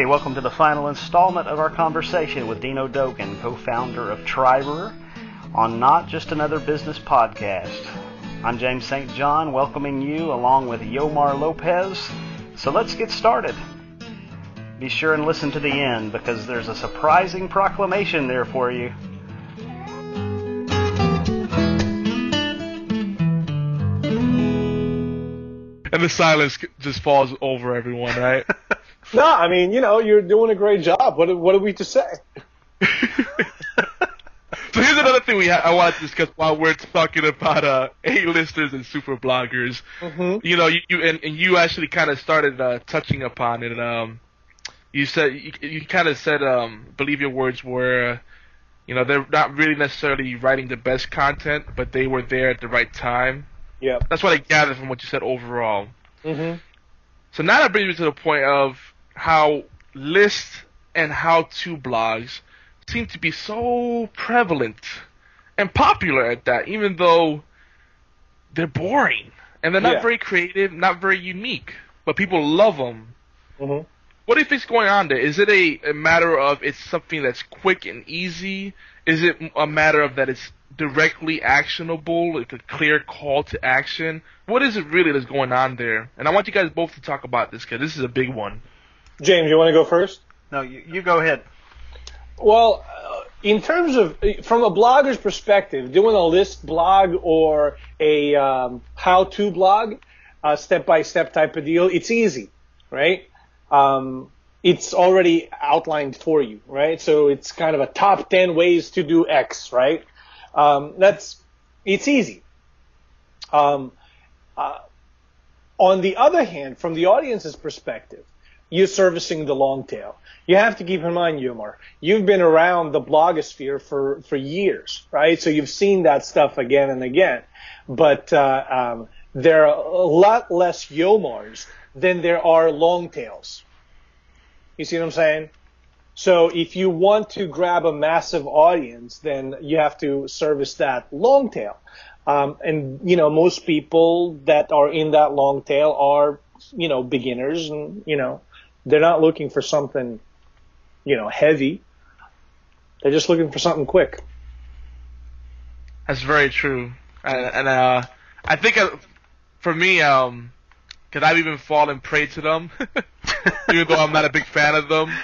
Hey, welcome to the final installment of our conversation with Dino Dogan, co-founder of Tribrewer, on Not Just Another Business Podcast. I'm James St. John, welcoming you along with Yomar Lopez. So let's get started. Be sure and listen to the end because there's a surprising proclamation there for you. And the silence just falls over everyone, right? No, I mean, you're doing a great job. What are we to say? So here's another thing I wanted to discuss while we're talking about A-listers and super bloggers. Mm-hmm. You actually kind of started touching upon it. You said you kind of said, believe your words were, they're not really necessarily writing the best content, but they were there at the right time. Yeah. That's what I gathered from what you said overall. Mm-hmm. So now that brings me to the point of how list and how-to blogs seem to be so prevalent and popular at that, even though they're boring and they're not very creative, not very unique, but people love them. Mm-hmm. What do you think's going on there? Is it a matter of it's something that's quick and easy? Is it a matter of that it's directly actionable, like a clear call to action? What is it really that's going on there? And I want you guys both to talk about this because this is a big one. James, you want to go first? No, you go ahead. Well, in terms of, from a blogger's perspective, doing a list blog or a how-to blog, step-by-step type of deal, it's easy, right? It's already outlined for you, right? So it's kind of a top 10 ways to do X, right? It's easy. On the other hand, from the audience's perspective, you're servicing the long tail. You have to keep in mind, Yomar, you've been around the blogosphere for years, right? So you've seen that stuff again and again. But there are a lot less Yomars than there are long tails. You see what I'm saying? So if you want to grab a massive audience, then you have to service that long tail. And most people that are in that long tail are, beginners and, they're not looking for something, heavy. They're just looking for something quick. That's very true. And I think for me, because I've even fallen prey to them, even though I'm not a big fan of them.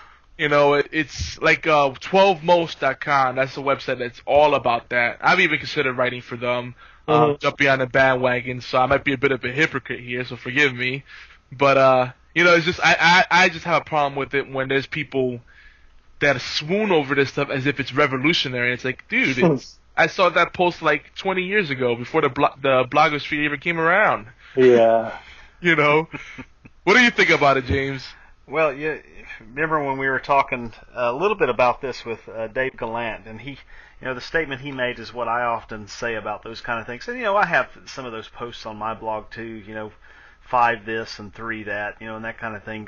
It's like 12most.com. That's a website that's all about that. I've even considered writing for them, jumping on the bandwagon. So I might be a bit of a hypocrite here, so forgive me. But it's just I just have a problem with it when there's people that swoon over this stuff as if it's revolutionary. It's like, dude, I saw that post like 20 years ago before the blogosphere even came around. Yeah. What do you think about it, James? Well, remember when we were talking a little bit about this with Dave Gallant, and he, the statement he made is what I often say about those kind of things. And, I have some of those posts on my blog too, 5 this and 3 that, and that kind of thing.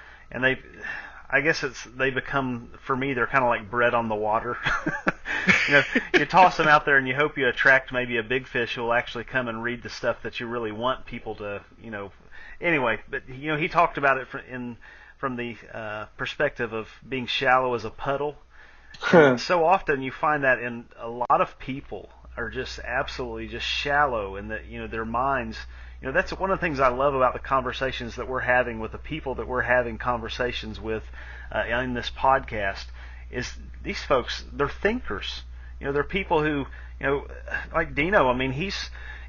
I guess they become, for me, they're kind of like bread on the water. You toss them out there and you hope you attract maybe a big fish who will actually come and read the stuff that you really want people to, Anyway, but, he talked about it from the perspective of being shallow as a puddle. And so often you find that in a lot of people are just absolutely just shallow in that, their minds. That's one of the things I love about the conversations that we're having with the people that we're having conversations with in this podcast is these folks, they're thinkers. They're people who, like Dino, I mean, he's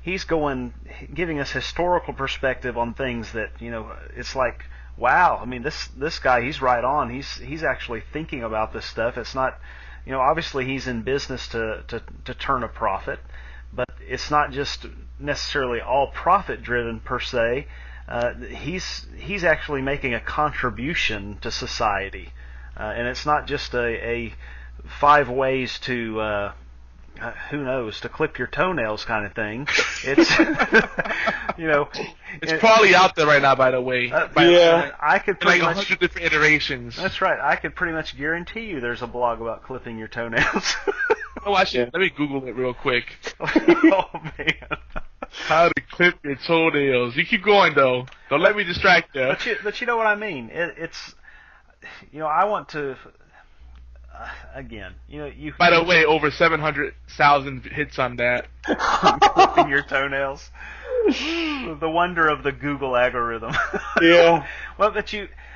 giving us historical perspective on things that, it's like, wow, I mean, this guy, he's right on. He's actually thinking about this stuff. It's not, obviously he's in business to turn a profit, but it's not just necessarily all profit driven per se. He's actually making a contribution to society, and it's not just a 5 ways to who knows, to clip your toenails kind of thing. It's it's probably out there right now, by the way. I could pretty like much 100 different iterations. That's right. I could pretty much guarantee you there's a blog about clipping your toenails. Let me Google it real quick. Oh man. How to clip your toenails. You keep going though. Don't let me distract you. But you know what I mean. It's I want to. Again, you. By the way, over 700,000 hits on that. Clipping your toenails. The wonder of the Google algorithm. Yeah. Well, but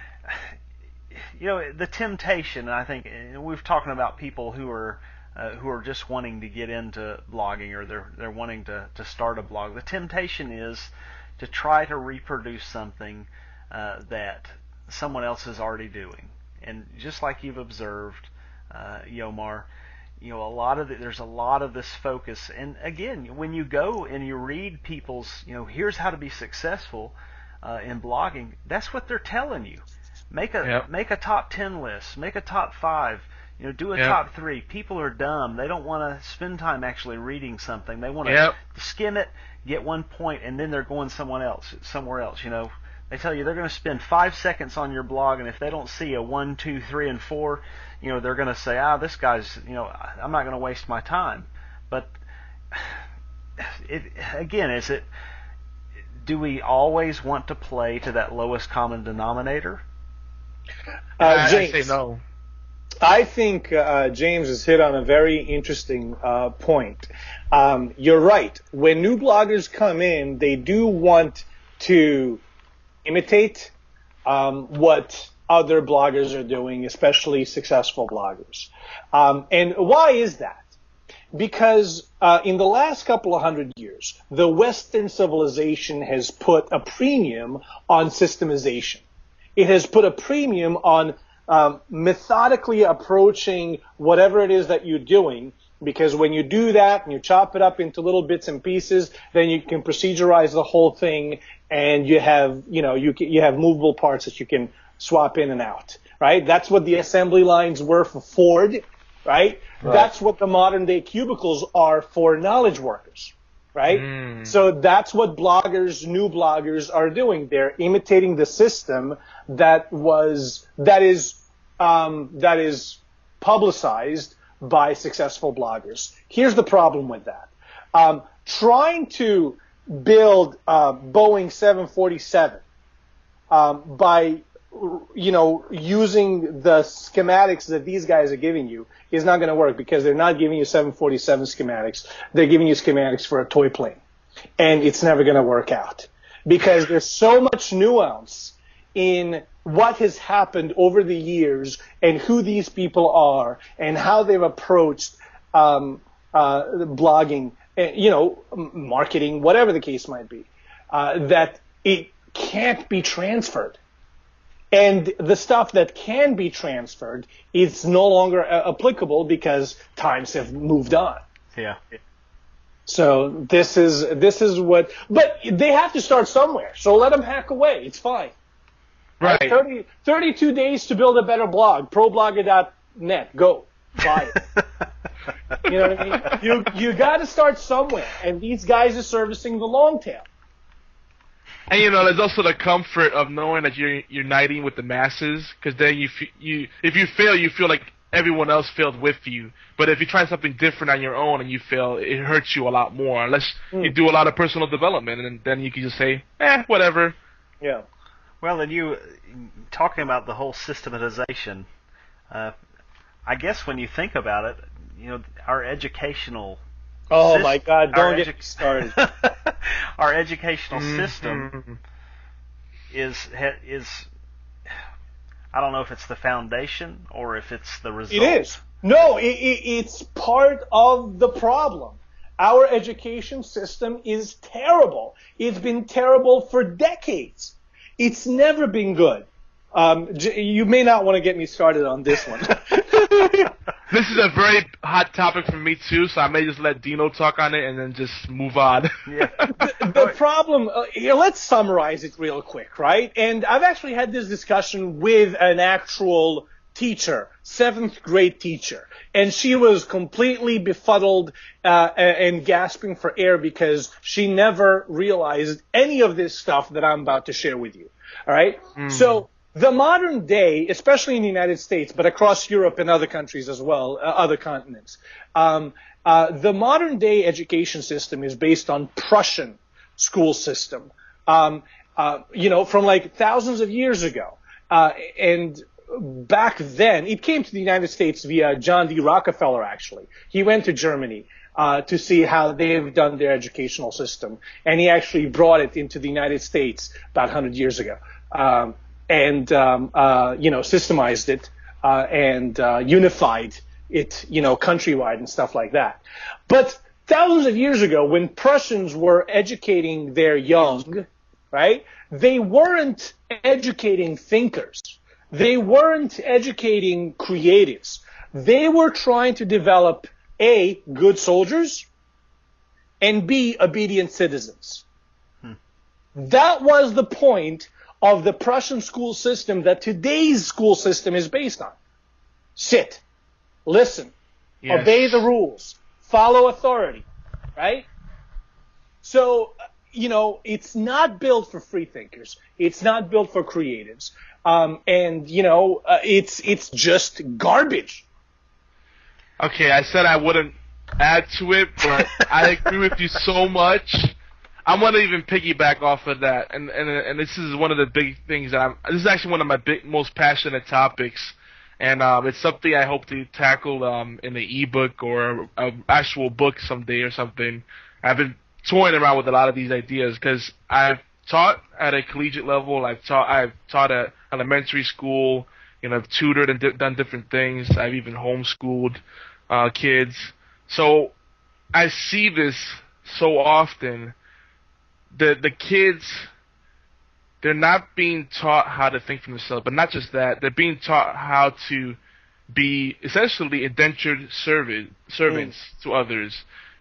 the temptation. I think we've talking about people who are just wanting to get into blogging, or they're wanting to start a blog. The temptation is to try to reproduce something that someone else is already doing, and just like you've observed. Yomar, there's a lot of this focus, and again, when you go and you read people's, here's how to be successful in blogging, that's what they're telling you. Make a top 10 list, make a top 5, do a top 3. People are dumb. They don't want to spend time actually reading something. They want to skim it, get 1 point, and then they're going somewhere else. They tell you they're going to spend 5 seconds on your blog, and if they don't see a 1, 2, 3, and 4, they're going to say, this guy's, I'm not going to waste my time. But do we always want to play to that lowest common denominator? James, I say no. I think James has hit on a very interesting point. You're right. When new bloggers come in, they do want to imitate what other bloggers are doing, especially successful bloggers. And why is that? Because in the last couple of 100 years, the Western civilization has put a premium on systemization. It has put a premium on methodically approaching whatever it is that you're doing, because when you do that and you chop it up into little bits and pieces, then you can procedurize the whole thing, and you have you have movable parts that you can swap in and out, right? That's what the assembly lines were for Ford, right? That's what the modern day cubicles are for knowledge workers, right? So that's what new bloggers are doing. They're imitating the system that is publicized by successful bloggers. Here's the problem with that. Trying to build Boeing 747 by using the schematics that these guys are giving you is not going to work, because they're not giving you 747 schematics. They're giving you schematics for a toy plane, and it's never going to work out, because there's so much nuance in what has happened over the years and who these people are and how they've approached blogging, marketing, whatever the case might be, that it can't be transferred. And the stuff that can be transferred is no longer applicable because times have moved on. Yeah. So this is what, but they have to start somewhere. So let them hack away. It's fine. Right. 32 days to build a better blog. Problogger.net. Go. Buy it. You know what I mean? You got to start somewhere. And these guys are servicing the long tail. And there's also the comfort of knowing that you're uniting with the masses, because then if you fail, you feel like everyone else failed with you. But if you try something different on your own and you fail, it hurts you a lot more. Unless you do a lot of personal development, and then you can just say, whatever. Yeah. Well, and you talking about the whole systematization, I guess when you think about it, our educational my God! Don't get me started. Our educational system is I don't know if it's the foundation or if it's the result. It is. No, it's part of the problem. Our education system is terrible. It's been terrible for decades. It's never been good. You may not want to get me started on this one. This is a very hot topic for me too, so I may just let Dino talk on it and then just move on. Yeah. The problem, let's summarize it real quick, right? And I've actually had this discussion with an actual teacher, 7th grade teacher, and she was completely befuddled and gasping for air because she never realized any of this stuff that I'm about to share with you. All right? So the modern day, especially in the United States, but across Europe and other countries as well, other continents, the modern day education system is based on Prussian school system, from like thousands of years ago. And back then, it came to the United States via John D. Rockefeller, actually. He went to Germany to see how they've done their educational system, and he actually brought it into the United States about 100 years ago, and systemized it and unified it, countrywide and stuff like that. But thousands of years ago, when Prussians were educating their young, right, they weren't educating thinkers. They weren't educating creatives. They were trying to develop A, good soldiers, and B, obedient citizens. That was the point of the Prussian school system that today's school system is based on. Sit, listen, obey the rules, follow authority, right? So, it's not built for free thinkers. It's not built for creatives. It's just garbage. Okay, I said I wouldn't add to it, but I agree with you so much. I'm gonna even piggyback off of that, and this is one of the big things this is actually one of my most passionate topics, and it's something I hope to tackle in an ebook or an actual book someday or something. I've been toying around with a lot of these ideas because I've taught at a collegiate level. I've taught at elementary school. I've tutored and done different things. I've even homeschooled kids. So I see this so often. The kids, they're not being taught how to think for themselves, but not just that, they're being taught how to be essentially indentured servants to others.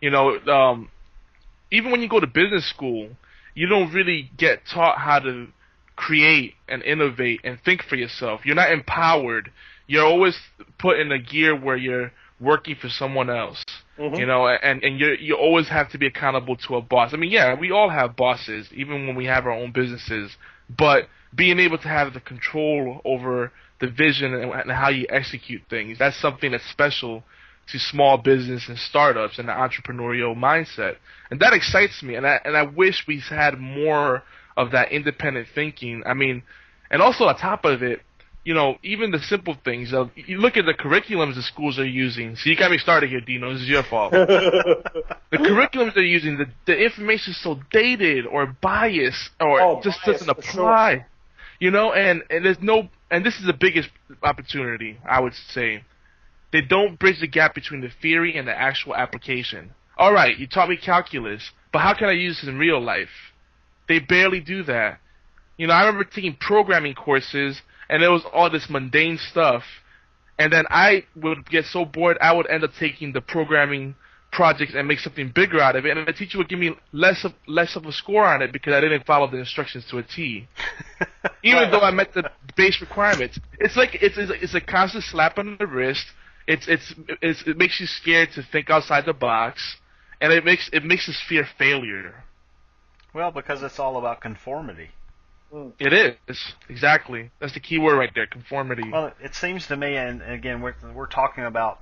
Even when you go to business school, you don't really get taught how to create and innovate and think for yourself. You're not empowered. You're always put in a gear where you're working for someone else. And you always have to be accountable to a boss. I mean, yeah, we all have bosses, even when we have our own businesses. But being able to have the control over the vision and how you execute things, that's something that's special to small business and startups and the entrepreneurial mindset. And that excites me, and I wish we had more of that independent thinking. I mean, and also on top of it, even the simple things. You look at the curriculums the schools are using. So you got me started here, Dino. This is your fault. The curriculums they're using, the information is so dated or biased or just doesn't apply. Sure. And there's no, and this is the biggest opportunity, I would say. They don't bridge the gap between the theory and the actual application. All right, you taught me calculus, but how can I use this in real life? They barely do that. I remember taking programming courses, and there was all this mundane stuff, and then I would get so bored, I would end up taking the programming projects and make something bigger out of it, and the teacher would give me less of a score on it because I didn't follow the instructions to a T. Even though I met the base requirements. It's like it's a constant slap on the wrist. It makes you scared to think outside the box, and it makes us fear failure. Well, because it's all about conformity. It is, exactly. That's the key word right there, conformity. Well, it seems to me, and again, we're talking about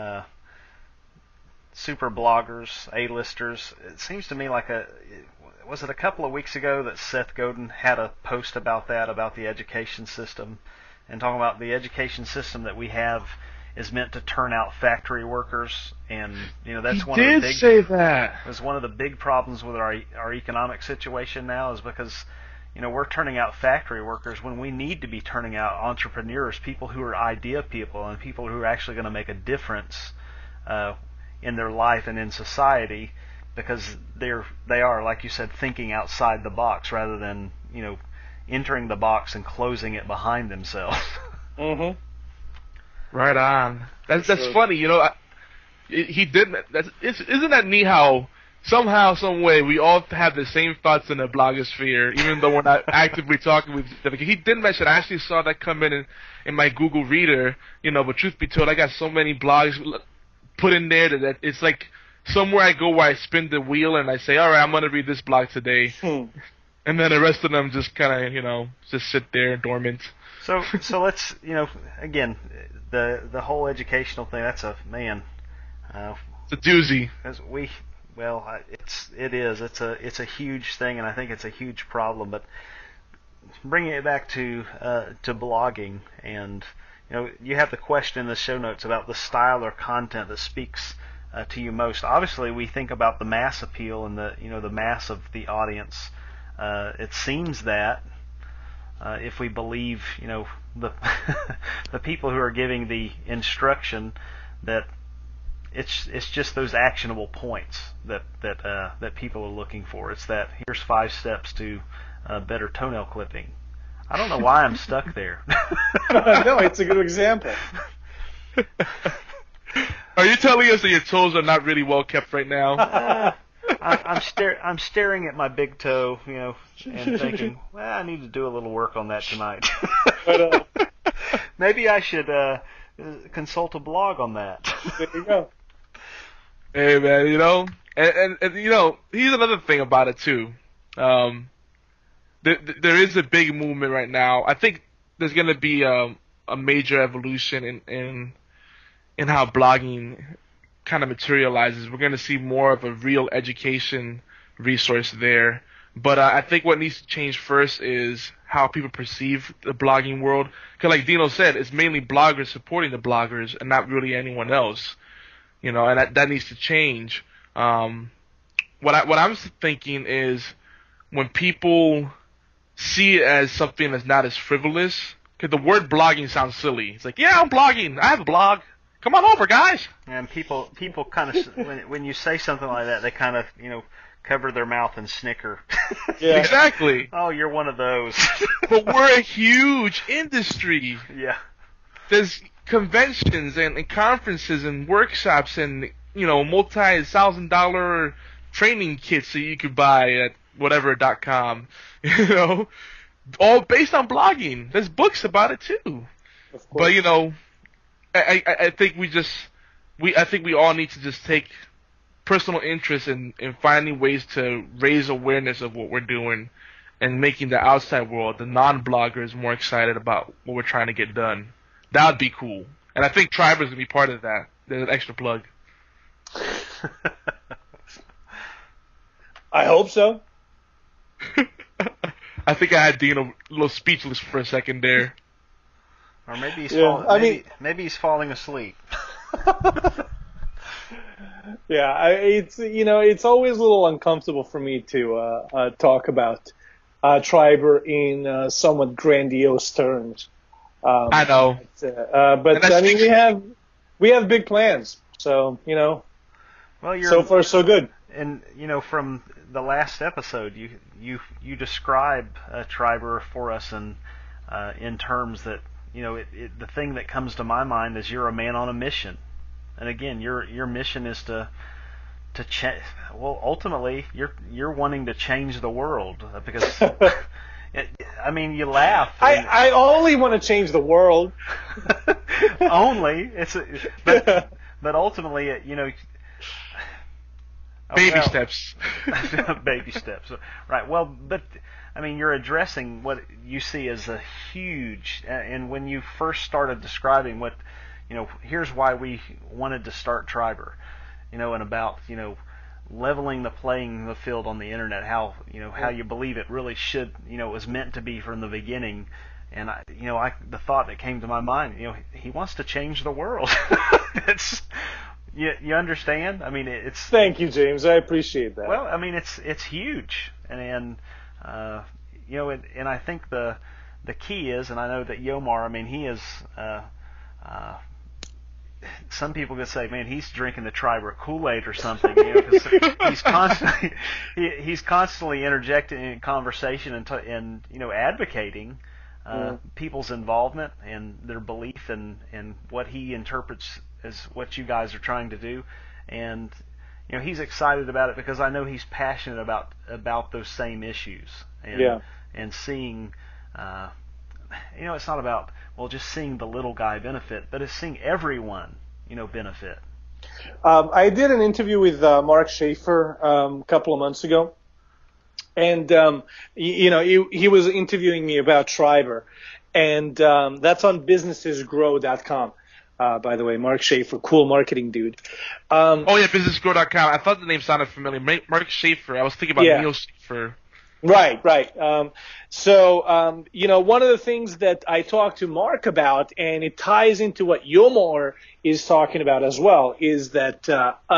super bloggers, A-listers. It seems to me like was it a couple of weeks ago that Seth Godin had a post about that, about the education system, and talking about the education system that we have is meant to turn out factory workers, and that's one of the big. Say that. It's one of the big problems with our economic situation now is because we're turning out factory workers when we need to be turning out entrepreneurs, people who are idea people, and people who are actually going to make a difference in their life and in society, because they are, like you said, thinking outside the box rather than entering the box and closing it behind themselves. Mm-hmm. Right on. That's funny. He didn't. Isn't that neat how somehow, some way, we all have the same thoughts in the blogosphere, even though we're not actively talking with each other. He did mention, I actually saw that come in my Google Reader, but truth be told, I got so many blogs put in there that it's like somewhere I go where I spin the wheel and I say, all right, I'm going to read this blog today. And then the rest of them just kind of, just sit there dormant. So let's, again, the whole educational thing, that's a, man. It's a doozy. It's a huge thing, and I think it's a huge problem. But bringing it back to blogging, and you have the question in the show notes about the style or content that speaks to you most. Obviously, we think about the mass appeal and the mass of the audience. It seems that if we believe the the people who are giving the instruction, that it's just those actionable points that people are looking for. It's that here's 5 steps to better toenail clipping. I don't know why I'm stuck there. No, it's a good example. Are you telling us that your toes are not really well kept right now? I'm staring at my big toe, and thinking, well, I need to do a little work on that tonight. But, maybe I should consult a blog on that. there you go. Hey man, and here's another thing about it too. There is a big movement right now. I think there's going to be a major evolution in how blogging kind of materializes. We're going to see more of a real education resource there. But I think what needs to change first is how people perceive the blogging world. Because like Dino said, it's mainly bloggers supporting the bloggers and not really anyone else. And that needs to change. What I'm thinking is when people see it as something that's not as frivolous, because the word blogging sounds silly. It's like, yeah, I'm blogging. I have a blog. Come on over, guys. And people kind of, when you say something like that, they kind of, cover their mouth and snicker. Yeah. Exactly. Oh, you're one of those. But we're a huge industry. Yeah. There's conventions and conferences and workshops and, multi-$1,000 training kits that you could buy at whatever.com, all based on blogging. There's books about it too. Of course. But, I think I think we all need to just take personal interest in finding ways to raise awareness of what we're doing and making the outside world, the non-bloggers, more excited about what we're trying to get done. That would be cool. And I think Triber's going to be part of that. There's an extra plug. I hope so. I think I had Dean a little speechless for a second there. Or maybe he's maybe he's falling asleep. Yeah, it's always a little uncomfortable for me to talk about Triber in somewhat grandiose terms. I know, but I mean we have big plans, so Well, so far so good. And from the last episode, you describe Triber for us in terms that the thing that comes to my mind is you're a man on a mission. And again, your mission is to change. Well, ultimately, you're wanting to change the world because. You laugh. I only want to change the world. Only but ultimately, baby steps. Baby steps, right? Well, but you're addressing what you see as a huge. And when you first started describing what. Here's why we wanted to start Triber, and about, leveling the playing field on the internet, how you believe it really should, was meant to be from the beginning. And the thought that came to my mind, he wants to change the world. It's, you understand? It's. Thank you, James. I appreciate that. Well, it's huge, and I think the key is, and I know that Yomar, he is. Some people could say, man, he's drinking the Triber Kool-Aid or something, because he's constantly interjecting in conversation and advocating people's involvement and their belief in what he interprets as what you guys are trying to do, and he's excited about it because I know he's passionate about those same issues, and seeing. It's not about just seeing the little guy benefit, but it's seeing everyone, benefit. I did an interview with Mark Schaefer a couple of months ago, and he was interviewing me about Triber, and that's on businessesgrow.com. By the way, Mark Schaefer, cool marketing dude. Businessesgrow.com. I thought the name sounded familiar. Mark Schaefer. I was thinking about Neil Schaefer. Right, right. One of the things that I talked to Mark about, and it ties into what Yomar is talking about as well, is that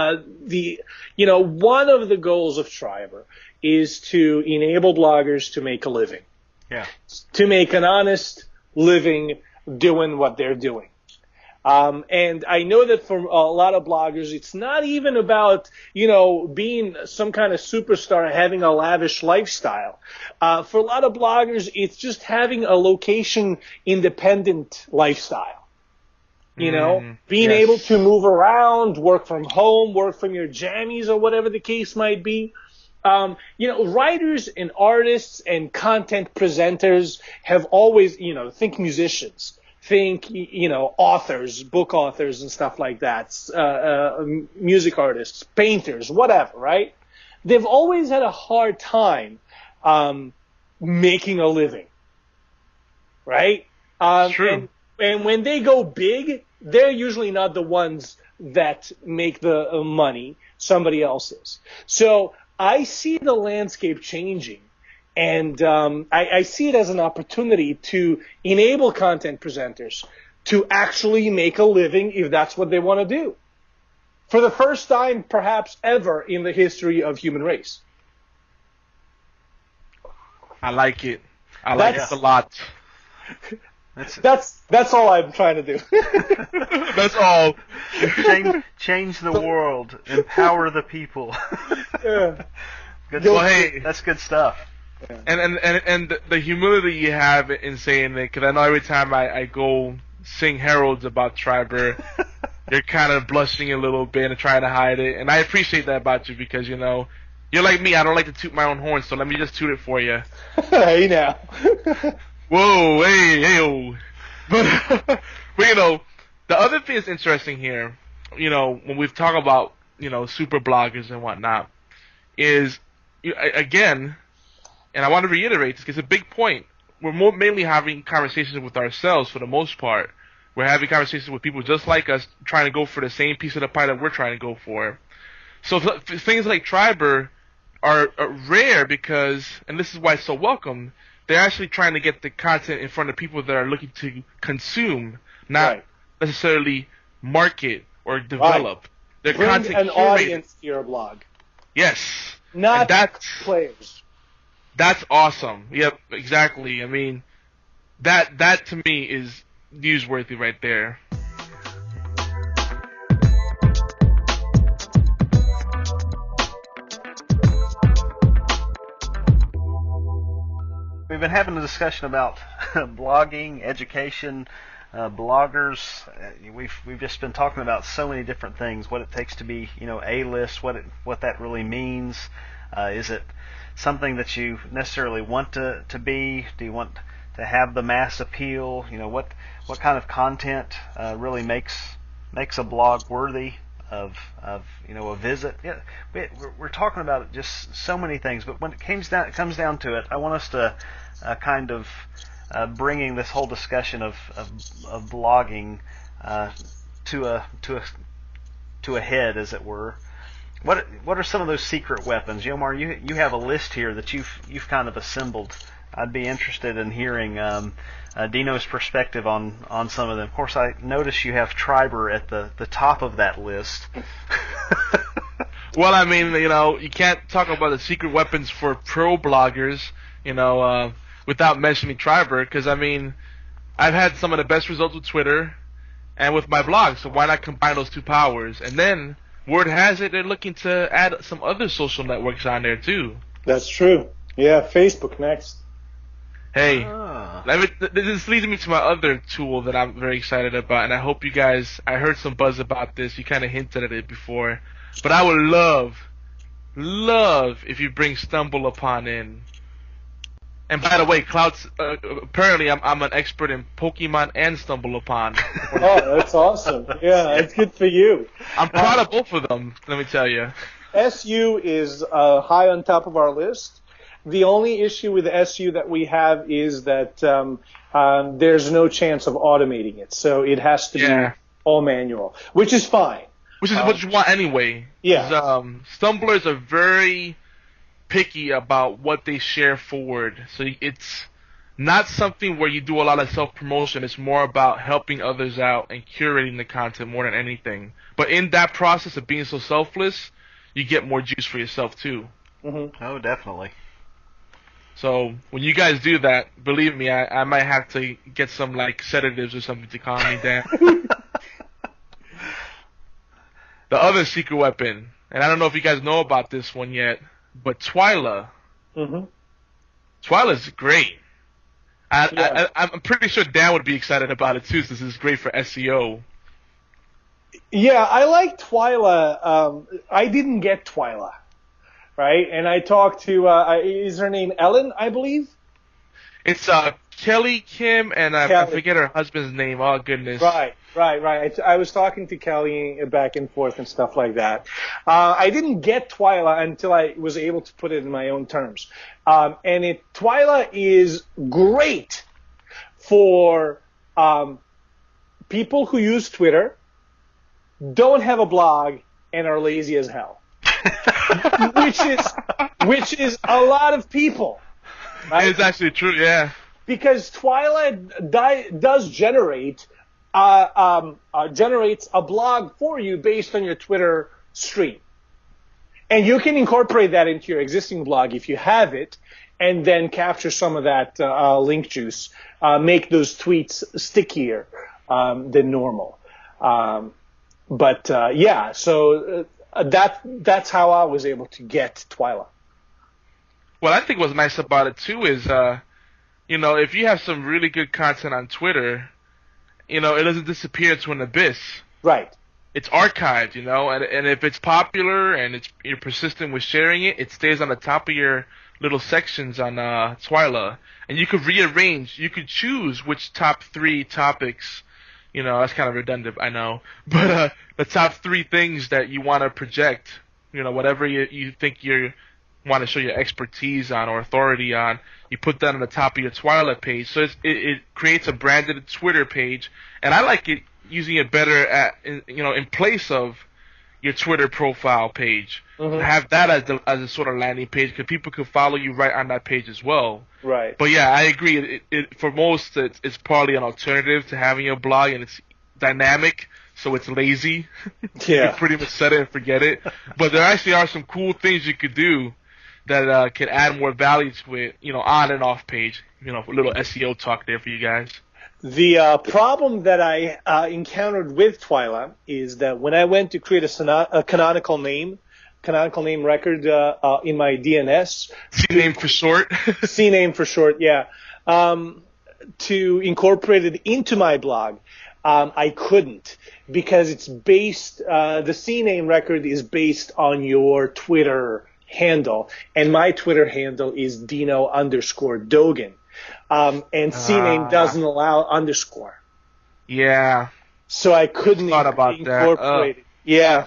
one of the goals of Triber is to enable bloggers to make a living. Yeah. To make an honest living doing what they're doing. And I know that for a lot of bloggers, it's not even about, being some kind of superstar, having a lavish lifestyle. For a lot of bloggers, it's just having a location-independent lifestyle. Being yes. able to move around, work from home, work from your jammies or whatever the case might be. Writers and artists and content presenters have always, think musicians. Think, authors, book authors and stuff like that, music artists, painters, whatever, right? They've always had a hard time making a living, right? True. And when they go big, they're usually not the ones that make the money. Somebody else is. So I see the landscape changing. And I see it as an opportunity to enable content presenters to actually make a living if that's what they want to do. For the first time, perhaps ever, in the history of human race. I like it. I like it a lot. That's all I'm trying to do. That's all. Change the world. Empower the people. Yeah. Good. Well, hey, that's good stuff. And the humility you have in saying it, because I know every time I go sing heralds about Triber, you're kind of blushing a little bit and trying to hide it, and I appreciate that about you because you're like me. I don't like to toot my own horn, so let me just toot it for you. Hey now. Whoa, hey, but the other thing that's interesting here, when we talk about super bloggers and whatnot, is again. And I want to reiterate this because it's a big point. We're mainly having conversations with ourselves for the most part. We're having conversations with people just like us trying to go for the same piece of the pie that we're trying to go for. So things like Triber are rare because, and this is why it's so welcome, they're actually trying to get the content in front of people that are looking to consume, not necessarily market or develop. They're Bring content an curated. audience to your blog. Yes. Not players. That's awesome. Yep, exactly. I mean, that to me is newsworthy right there. We've been having a discussion about blogging, education, bloggers. We've just been talking about so many different things. What it takes to be, A-list. What that really means. Is it something that you necessarily want to be? Do you want to have the mass appeal? What kind of content really makes a blog worthy of a visit? Yeah, we're talking about just so many things, but when it comes down to it, I want us to kind of bringing this whole discussion of blogging to a head, as it were. What are some of those secret weapons, Yomar? You have a list here that you've kind of assembled. I'd be interested in hearing Dino's perspective on some of them. Of course, I notice you have Triber at the top of that list. Well, I mean, you can't talk about the secret weapons for pro bloggers, without mentioning Triber, because I mean, I've had some of the best results with Twitter and with my blog. So why not combine those two powers? And then word has it they're looking to add some other social networks on there too. That's true. Yeah, Facebook next. Hey, this leads me to my other tool that I'm very excited about, and I hope you guys, I heard some buzz about this, you kind of hinted at it before, but I would love if you bring StumbleUpon in. And by the way, Clouds, apparently I'm an expert in Pokemon and StumbleUpon. Oh, that's awesome. Yeah, it's good for you. I'm proud of both of them, let me tell you. SU is high on top of our list. The only issue with SU that we have is that there's no chance of automating it. So it has to be all manual, which is fine. Which is what you want anyway. Yeah. Stumblers are very picky about what they share forward. So it's not something where you do a lot of self-promotion. It's more about helping others out and curating the content more than anything. But in that process of being so selfless, you get more juice for yourself too. Mm-hmm. Oh, definitely. So when you guys do that, believe me, I might have to get some like sedatives or something to calm me down. The other secret weapon, and I don't know if you guys know about this one yet, but Twyla. Mm-hmm. Twyla's great. I'm pretty sure Dan would be excited about it too, since it's great for SEO. Yeah, I like Twyla. I didn't get Twyla, right? And I talked to, is her name Ellen, I believe? It's Kelly Kim, and I forget her husband's name. Oh, goodness. Right. I was talking to Kelly back and forth and stuff like that. I didn't get Twyla until I was able to put it in my own terms. Twyla is great for people who use Twitter, don't have a blog, and are lazy as hell. which is a lot of people. Right? It's actually true, yeah. Because Twyla does generates a blog for you based on your Twitter stream. And you can incorporate that into your existing blog if you have it, and then capture some of that link juice, make those tweets stickier than normal. So that's how I was able to get Twyla. What I think was nice about it too is, if you have some really good content on Twitter, it doesn't disappear into an abyss. Right. It's archived, and if it's popular and you're persistent with sharing it, it stays on the top of your little sections on Twyla, and you could rearrange. You could choose which top 3 topics. That's kind of redundant, I know, but the top 3 things that you want to project, whatever you think you want to show your expertise on or authority on, you put that on the top of your Twyla page. So it creates a branded Twitter page, and I like it using it better in place of your Twitter profile page. Mm-hmm. Have that as a sort of landing page, because people could follow you right on that page as well. Right. But yeah, I agree. For most, it's probably an alternative to having a blog, and it's dynamic, so it's lazy. Yeah. You can pretty much set it and forget it. But there actually are some cool things you could do that can add more value to it, on and off page. A little SEO talk there for you guys. The problem that I encountered with Twyla is that when I went to create a canonical name record in my DNS. CNAME for short. CNAME for short, yeah. To incorporate it into my blog, I couldn't, because it's based, the CNAME record is based on your Twitter handle, and my Twitter handle is Dino_Dogan. And CNAME doesn't allow underscore. Yeah. So I couldn't incorporate it. Yeah.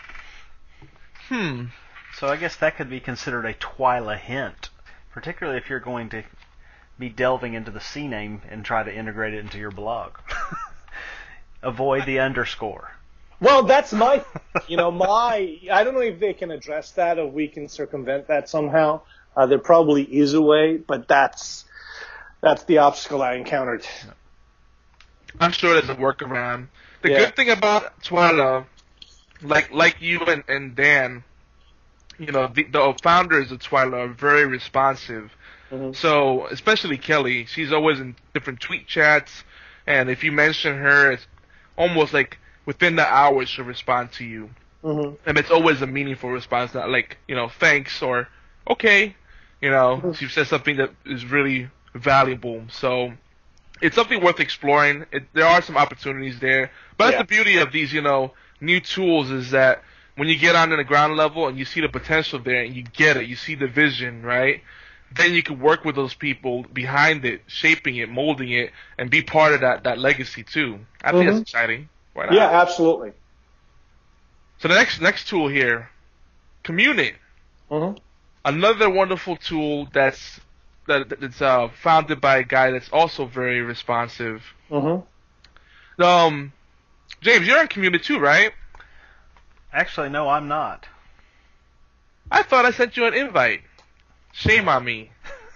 So I guess that could be considered a Twyla hint, particularly if you're going to be delving into the CNAME and try to integrate it into your blog. Avoid the underscore. Well, that's I don't know if they can address that or we can circumvent that somehow. There probably is a way, but that's the obstacle I encountered. I'm sure there's a workaround. The good thing about Twyla, like you and Dan, the founders of Twyla are very responsive. Mm-hmm. So, especially Kelly, she's always in different tweet chats, and if you mention her, it's almost like within the hour she'll respond to you. Mm-hmm. And it's always a meaningful response, not like, thanks or okay. Mm-hmm. She says something that is really valuable. So it's something worth exploring. There are some opportunities there. But that's the beauty of these, new tools, is that when you get onto the ground level and you see the potential there and you get it, you see the vision, right? Then you can work with those people behind it, shaping it, molding it, and be part of that legacy too. I think that's exciting. Why not? Yeah, absolutely. So the next tool here, Communit. Mm-hmm. Another wonderful tool that's founded by a guy that's also very responsive. Mm-hmm. James, you're on Communit too, right? Actually, no, I'm not. I thought I sent you an invite. Shame on me.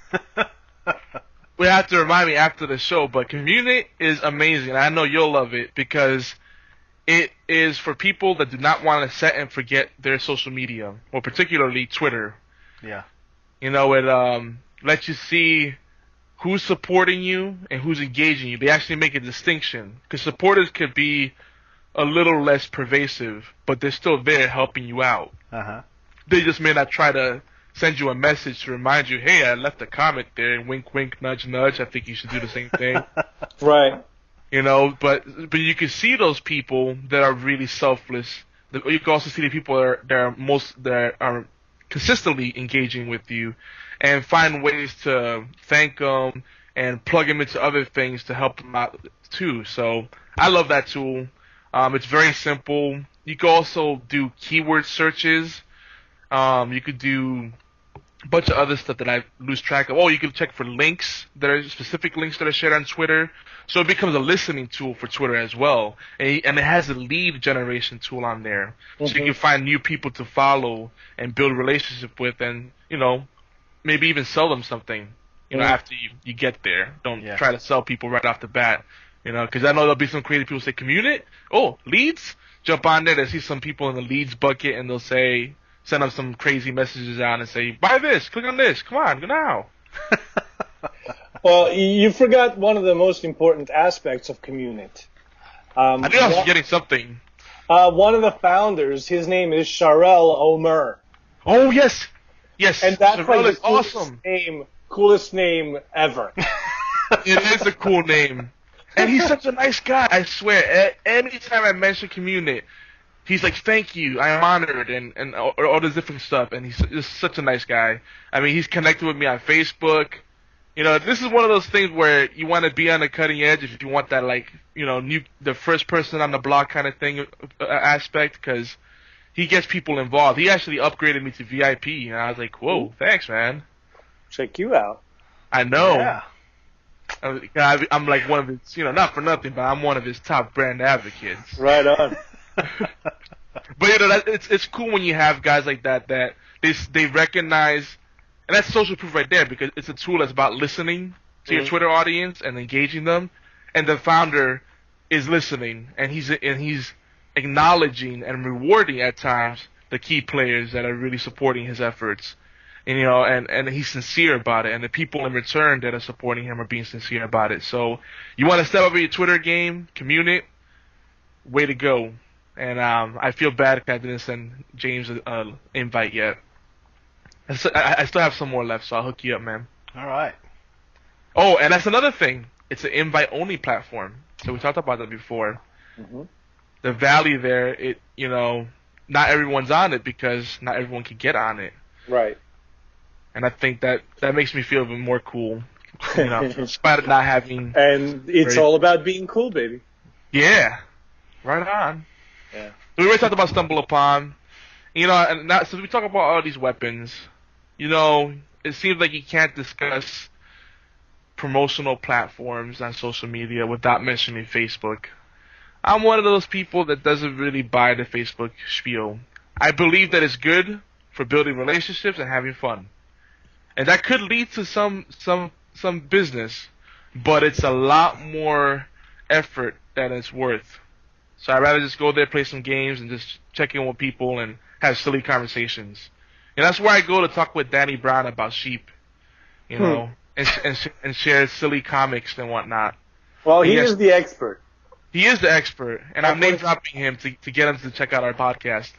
We have to remind me after the show, but Community is amazing. I know you'll love it because it is for people that do not want to set and forget their social media, or particularly Twitter. Yeah. You know, it lets you see who's supporting you and who's engaging you. They actually make a distinction because supporters could be a little less pervasive, but they're still there helping you out. Uh-huh. They just may not try to send you a message to remind you, hey, I left a comment there, and wink, wink, nudge, nudge. I think you should do the same thing. Right. You know, but you can see those people that are really selfless. You can also see the people that are consistently engaging with you, and find ways to thank them and plug them into other things to help them out too. So I love that tool. It's very simple. You can also do keyword searches. You could do a bunch of other stuff that I lose track of. Oh, you can check for links that are specific links that are shared on Twitter. So it becomes a listening tool for Twitter as well. And it has a lead generation tool on there. Mm-hmm. So you can find new people to follow and build a relationship with and, you know, maybe even sell them something, you know, after you get there. Don't try to sell people right off the bat, you know, because I know there'll be some creative people who say, Community? Oh, leads? Jump on there. They see some people in the leads bucket and they'll say, send them some crazy messages out and say, buy this, click on this, come on, go now. Well, you forgot one of the most important aspects of Community. I knew I was forgetting something. One of the founders, his name is Sharel Omer. Oh, yes. Yes, and that's Sharel like is awesome. Coolest name ever. It is a cool name. And he's such a nice guy, I swear. Anytime I mention Community, he's like, thank you, I am honored, and all this different stuff. And he's just such a nice guy. I mean, he's connected with me on Facebook. You know, this is one of those things where you want to be on the cutting edge if you want that, like, you know, the first person on the block kind of thing aspect, because he gets people involved. He actually upgraded me to VIP, and I was like, whoa, thanks, man. Check you out. I know. Yeah. I'm like one of his, you know, not for nothing, but I'm one of his top brand advocates. Right on. But, you know, it's cool when you have guys like that they recognize. And that's social proof right there because it's a tool that's about listening to your Twitter audience and engaging them. And the founder is listening and he's acknowledging and rewarding at times the key players that are really supporting his efforts. And, you know, and he's sincere about it. And the people in return that are supporting him are being sincere about it. So you want to step up your Twitter game, Community, way to go. And I feel bad because I didn't send James an invite yet. I still have some more left, so I'll hook you up, man. All right. Oh, and that's another thing. It's an invite-only platform. So we talked about that before. Mm-hmm. The value there, you know, not everyone's on it because not everyone can get on it. Right. And I think that makes me feel even more cool, you know, in spite of not having... And it's all about being cool, baby. Yeah. Right on. Yeah. So we already talked about Stumble Upon. You know, and now, since we talk about all these weapons, you know, it seems like you can't discuss promotional platforms on social media without mentioning Facebook. I'm one of those people that doesn't really buy the Facebook spiel. I believe that it's good for building relationships and having fun. And that could lead to some business, but it's a lot more effort than it's worth. So I'd rather just go there, play some games, and just check in with people and have silly conversations. And that's where I go to talk with Danny Brown about sheep, you know, and share silly comics and whatnot. Well, he is the expert. He is the expert, and I'm name dropping him to get him to check out our podcast.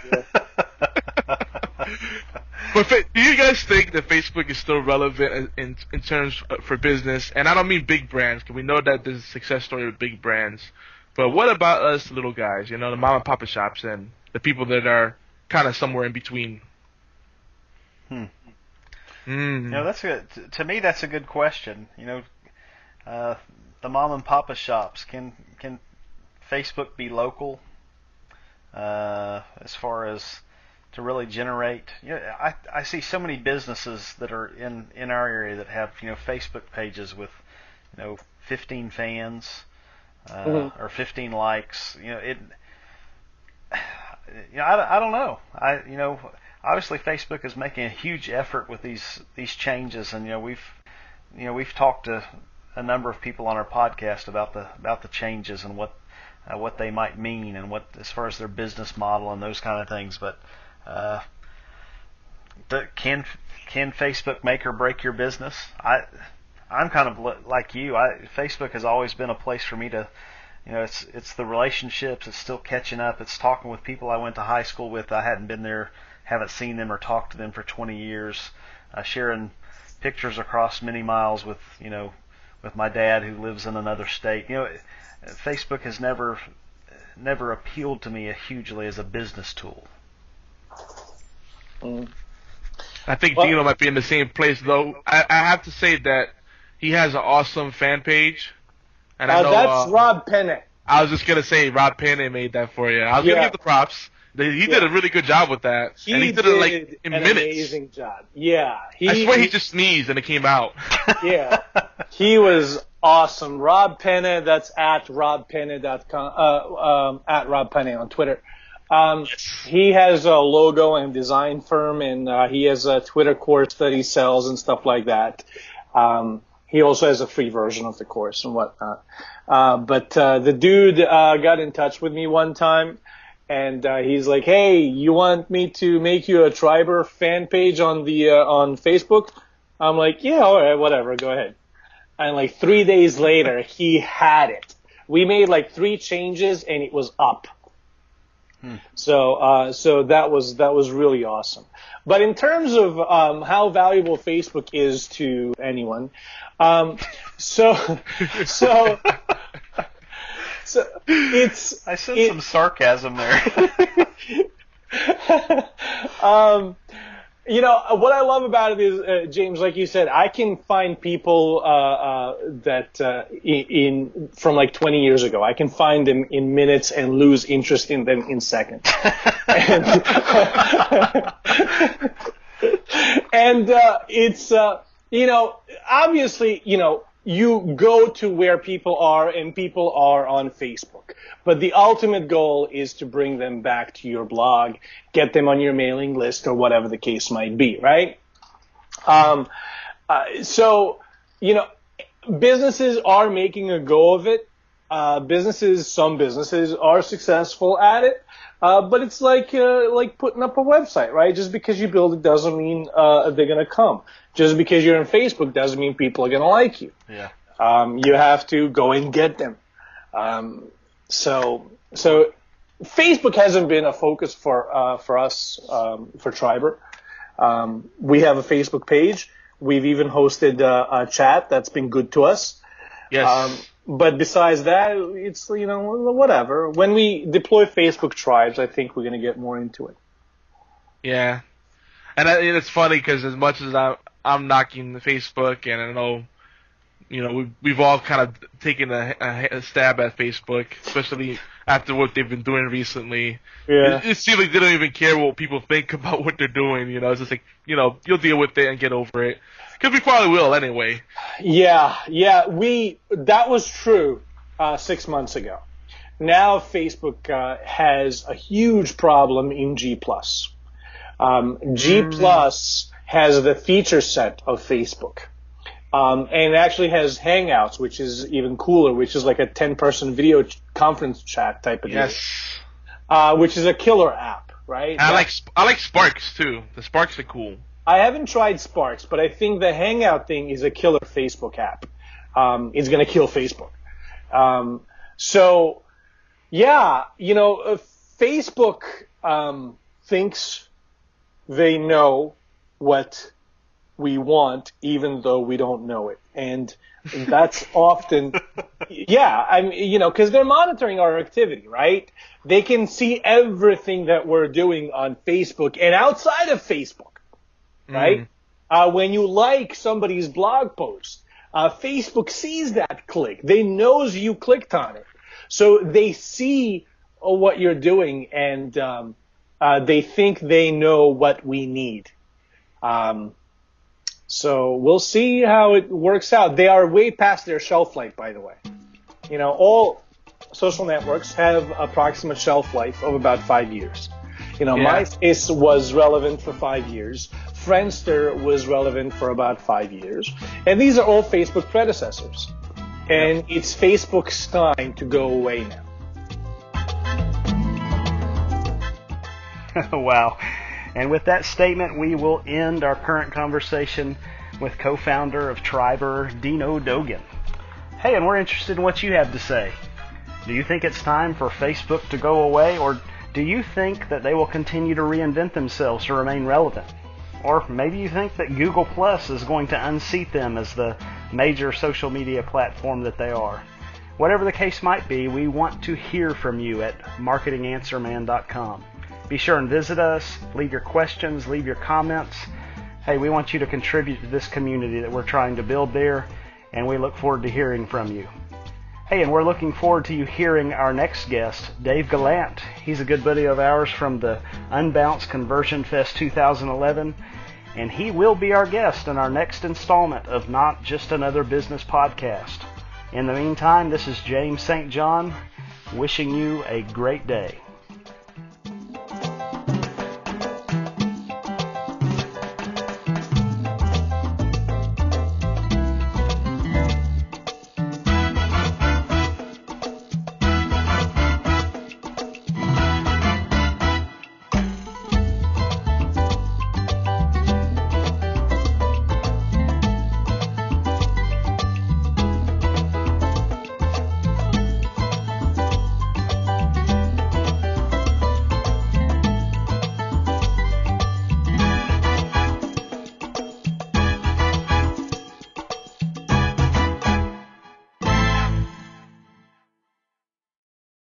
But do you guys think that Facebook is still relevant in terms for business? And I don't mean big brands, because we know that there's a success story with big brands. But what about us little guys, you know, the mom and papa shops and the people that are kind of somewhere in between? You know, to me, that's a good question. You know, the mom and papa shops, can Facebook be local as far as to really generate? You know, I see so many businesses that are in our area that have, you know, Facebook pages with, you know, 15 fans or 15 likes. You know, I don't know. obviously Facebook is making a huge effort with these changes, and we've talked to a number of people on our podcast about the changes and what they might mean, and what, as far as their business model and those kind of things. But can Facebook make or break your business? I'm kind of like you. Facebook has always been a place for me to, it's the relationships. It's still catching up. It's talking with people I went to high school with. I hadn't been there, haven't seen them or talked to them for 20 years. Sharing pictures across many miles with my dad who lives in another state. Facebook has never appealed to me hugely as a business tool. I think Dino might be in the same place, though. I have to say that he has an awesome fan page. And I know, that's Rob Penney. I was just going to say Rob Penney made that for you. I was going to give the props. He did a really good job with that. And he did it like in minutes. Amazing job. Yeah. I swear he just sneezed and it came out. Yeah. He was awesome. Rob Penney, that's at robpenney.com, at Rob Penney on Twitter. He has a logo and design firm, and he has a Twitter course that he sells and stuff like that. He also has a free version of the course and whatnot. But the dude got in touch with me one time, and he's like, "Hey, you want me to make you a Triber fan page on Facebook?" I'm like, "Yeah, all right, whatever, go ahead." And like 3 days later, he had it. We made like 3 changes, and it was up. So that was really awesome. But in terms of how valuable Facebook is to anyone, so it's. I sense some sarcasm there. What I love about it is, James, like you said, I can find people that from like 20 years ago. I can find them in minutes and lose interest in them in seconds. And it's obviously, you go to where people are, and people are on Facebook. But the ultimate goal is to bring them back to your blog, get them on your mailing list, or whatever the case might be, right? So, businesses are making a go of it. Some businesses are successful at it. But it's like putting up a website, right? Just because you build it doesn't mean they're going to come. Just because you're on Facebook doesn't mean people are going to like you. Yeah. You have to go and get them. So Facebook hasn't been a focus for us, for Triber. We have a Facebook page. We've even hosted a chat that's been good to us. Yes. But besides that, it's, whatever. When we deploy Facebook Tribes, I think we're going to get more into it. Yeah. And it's funny because as much as I'm knocking the Facebook, and I know, we've all kind of taken a stab at Facebook, especially after what they've been doing recently. Yeah. It seems like they don't even care what people think about what they're doing. It's just like, you'll deal with it and get over it. Because we probably will anyway. Yeah. That was true 6 months ago. Now Facebook has a huge problem in G+. G+ has the feature set of Facebook. And actually has Hangouts, which is even cooler, which is like a 10-person video conference chat type of deal. Yes. Which is a killer app, right? I like Sparks too. The Sparks are cool. I haven't tried Sparks, but I think the Hangout thing is a killer Facebook app. It's going to kill Facebook. Facebook thinks they know what we want, even though we don't know it. And that's often, because they're monitoring our activity, right? They can see everything that we're doing on Facebook and outside of Facebook. Right? When you like somebody's blog post, Facebook sees that click. They knows you clicked on it. So they see what you're doing, and they think they know what we need. So we'll see how it works out. They are way past their shelf life, by the way. All social networks have approximate shelf life of about 5 years. MySpace was relevant for 5 years. Friendster was relevant for about 5 years. And these are all Facebook predecessors. And it's Facebook's time to go away now. Wow. And with that statement, we will end our current conversation with co-founder of Triberr, Dino Dogan. Hey, and we're interested in what you have to say. Do you think it's time for Facebook to go away, or do you think that they will continue to reinvent themselves to remain relevant? Or maybe you think that Google Plus is going to unseat them as the major social media platform that they are. Whatever the case might be, we want to hear from you at marketinganswerman.com. Be sure and visit us, leave your questions, leave your comments. Hey, we want you to contribute to this community that we're trying to build there, and we look forward to hearing from you. Hey, and we're looking forward to you hearing our next guest, Dave Gallant. He's a good buddy of ours from the Unbounce Conversion Fest 2011, and he will be our guest in our next installment of Not Just Another Business Podcast. In the meantime, this is James St. John, wishing you a great day.